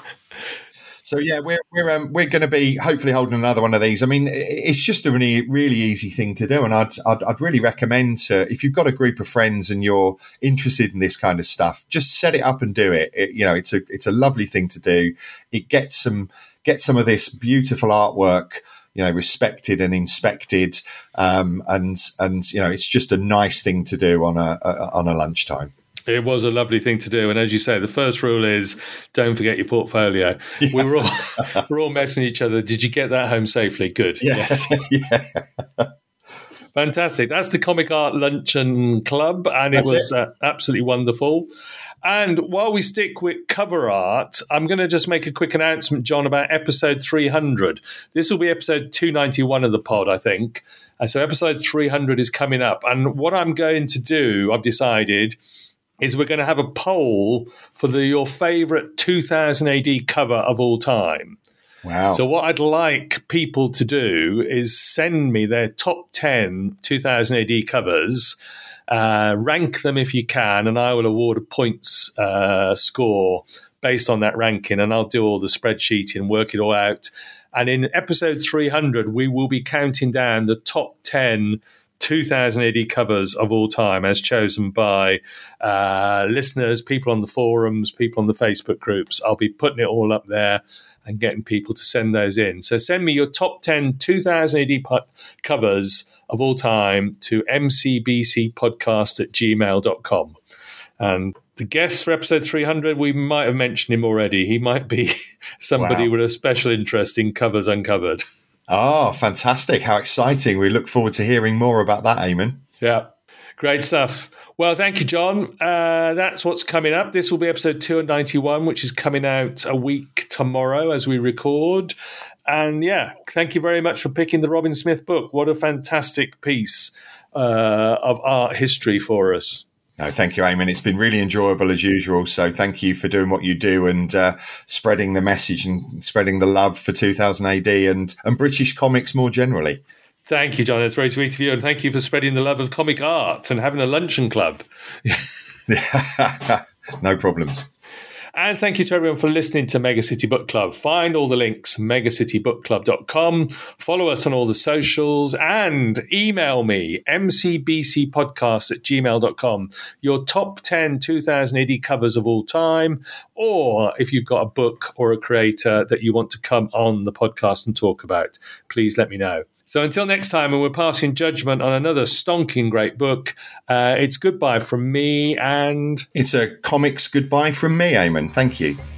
So yeah, we're going to be hopefully holding another one of these. I mean, it's just a really, really easy thing to do, and I'd really recommend if you've got a group of friends and you're interested in this kind of stuff, just set it up and do it. It's a lovely thing to do. It gets some of this beautiful artwork, respected and inspected, and it's just a nice thing to do on a lunchtime. It was a lovely thing to do, and as you say, the first rule is don't forget your portfolio. Yeah. We're all messing each other. Did you get that home safely? Good. Yes. Yeah. Fantastic. That's the Comic Art Luncheon Club, and it was absolutely wonderful. And while we stick with cover art, I'm going to just make a quick announcement, John, about episode 300. This will be episode 291 of the pod, I think. And so episode 300 is coming up. And what I'm going to do, I've decided, is we're going to have a poll for your favourite 2000 AD cover of all time. Wow. So what I'd like people to do is send me their top 10 2000 AD covers, rank them if you can, and I will award a points score based on that ranking, and I'll do all the spreadsheeting, work it all out. And in episode 300, we will be counting down the top 10 2000 AD covers of all time as chosen by listeners, people on the forums, people on the Facebook groups. I'll be putting it all up there and getting people to send those in. So send me your top 10 2000 AD covers of all time to mcbcpodcast@gmail.com. And the guest for episode 300, we might have mentioned him already. He might be somebody with a special interest in Covers Uncovered. Oh, fantastic. How exciting. We look forward to hearing more about that, Eamon. Yeah, great stuff. Well, thank you, John. That's what's coming up. This will be episode 291, which is coming out a week tomorrow as we record. And yeah, thank you very much for picking the Robin Smith book. What a fantastic piece of art history for us. No, thank you, Eamon. It's been really enjoyable as usual. So thank you for doing what you do and spreading the message and spreading the love for 2000 AD and British comics more generally. Thank you, John. That's very sweet of you. And thank you for spreading the love of comic art and having a luncheon club. No problems. And thank you to everyone for listening to Mega City Book Club. Find all the links, megacitybookclub.com. Follow us on all the socials and email me, mcbcpodcast@gmail.com, your top 10 2000 AD covers of all time, or if you've got a book or a creator that you want to come on the podcast and talk about, please let me know. So until next time, when we're passing judgment on another stonking great book, it's goodbye from me and... It's a comics goodbye from me, Eamon. Thank you.